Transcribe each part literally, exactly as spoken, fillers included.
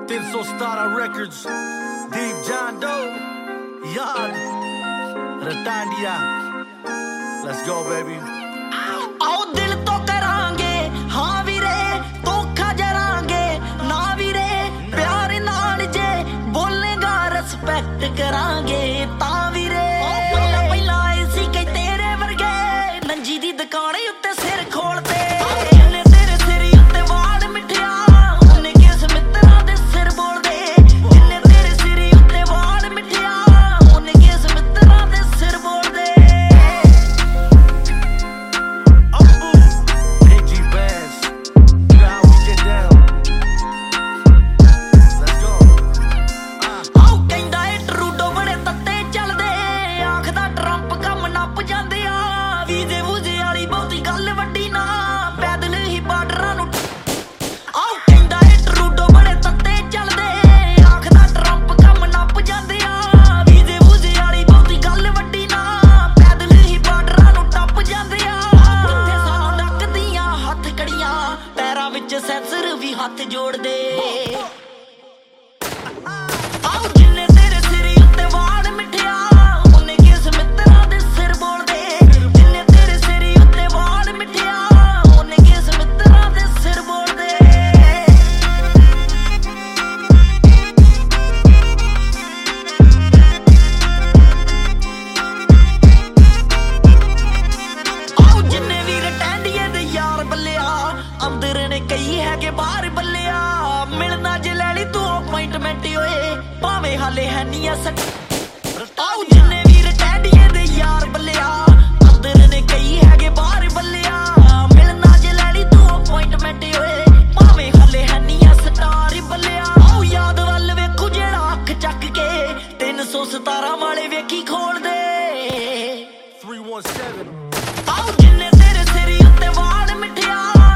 तीन सौ सतारह records, Deep John Doe, Yard, Ratandia. Let's go, baby. आओ दिल तो करांगे हाँ वीरे धोखा जरांगे ना वीरे प्यार नाल जे बोलेगा रिस्पेक्ट करांगे ता वीरे पहला पहला ऐसी कई तेरे वर्गे नंजी दी दुकान उत्ते सिर खोलते ਸੈਂਸਰ ਵੀ ਹੱਥ ਜੋੜਦੇ ਆਓ ਜਿੰਨੇ ਤੇਰੇ ਸਿਰ ਉੱਤੇ ਵਾਲ ਮਿੱਠਿਆ ਉਹਨੇ ਕਿਸ ਮਿੱਤਰਾਂ ਦੇ ਸਿਰ ਬੋਲਦੇ ਜਿੰਨੇ ਤੇਰੇ ਸਿਰ ਉੱਤੇ ਵਾਲ ਮਿੱਠਿਆ ਉਹਨੇ ਕਿਸ ਮਿੱਤਰਾਂ ਦੇ ਸਿਰ ਬੋਲਦੇ ਆਓ ਜਿੰਨੇ ਵੀਰ ਟੈਂਡੀਏ ਦੇ ਯਾਰ ਬੱਲਿਆ ਅੰਦਰ ਨੇ ਕਈ ਹੈਗੇ ਬਾਹਰ ਬੱਲਿਆ ਮਿਲਣਾ ਜੇ ਲੈ ਲਈ ਤੂੰ ਅਪਾਇੰਟਮੈਂਟ ਓਏ ਭਾਵੇਂ ਹਾਲੇ ਹੈ ਨਹੀਂ ਸੱਟ ਆਓ ਜਿੰਨੇ ਵੀਰ ਟੈਂਡੀਏ ਦੇ ਯਾਰ ਬੱਲਿਆ ਅੰਦਰ ਨੇ ਕਈ ਹੈਗੇ ਬਾਹਰ ਬੱਲਿਆ ਮਿਲਣਾ ਜੇ ਲੈ ਲਈ ਤੂੰ ਅਪਾਇੰਟਮੈਂਟ ਓਏ ਭਾਵੇਂ ਹਾਲੇ ਹੈ ਨਹੀਂ ਸਟਾਰ ਬੱਲਿਆ ਆਓ ਯਾਦ ਵੱਲ ਵੇਖੂ ਜਿਹੜਾ ਅੱਖ ਚੱਕ ਕੇ ਤਿੰਨ ਸੌ ਸਤਾਰਾਂ ਵਾਲੇ ਵੇਖੀ ਖੋਲਦੇ three one seven ਆਓ ਜਿੰਨੇ ਤੇਰੇ ਸਿਰ ਉੱਤੇ ਵਾਲ ਮਿੱਠਿਆ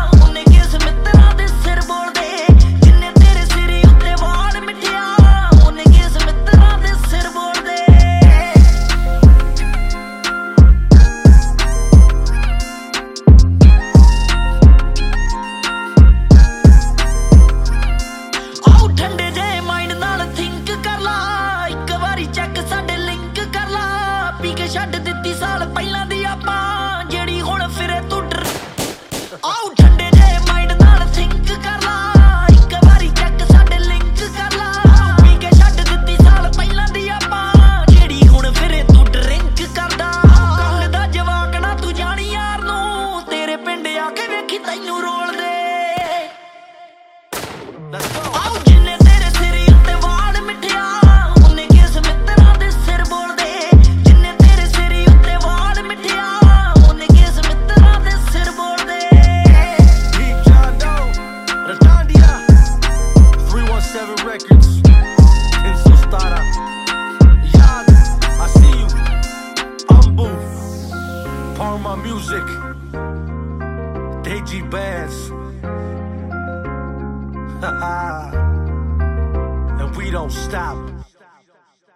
ਛੱਡ ਦਿੱਤੀ ਸਾਲ ਪਹਿਲਾਂ ਦੀ ਆਪਾਂ ਜਿਹੜੀ ਹੁਣ ਫਿਰੇ ਤੂੰ ਡਰ ਆਉ ਠੰਡੇ ਜੇ ਮਾਈਂਡ ਨਾਲ ਥਿੰਕ ਕਰ ਲਾ ਇੱਕ ਵਾਰੀ ਚੈੱਕ ਸਾਡੇ ਲਿੰਕ ਕਰ ਲਾ ਪੀ ਕੇ ਛੱਡ ਦਿੱਤੀ ਸਾਲ ਪਹਿਲਾਂ ਦੀ ਆਪਾਂ ਜਿਹੜੀ ਹੁਣ ਫਿਰੇ ਤੂੰ ਡਰਿੰਕ ਕਰਦਾ ਗੱਲ ਦਾ ਜਵਾਕ ਨਾ ਤੂੰ ਜਾਣੀ ਯਾਰ ਨੂੰ ਤੇਰੇ ਪਿੰਡ ਆ ਕੇ ਵੇਖੀ ਤੈਨੂੰ ਰੋਲਦੇ ਆਉ ਜਿੰਨੇ ਤੇਰੇ ਸਿਰ ਉੱਤੇ ਵਾਲ ਮਿੱਠਿਆ ਉਹਨੇ ਕਿਸ ਮਿੱਤਰਾਂ ਦੇ ਸਿਰ ਬੋਲਦੇ records, तीन सौ सतारह, Yard, I see you, Umbu, Parma Music, Deji Bands, and we don't stop.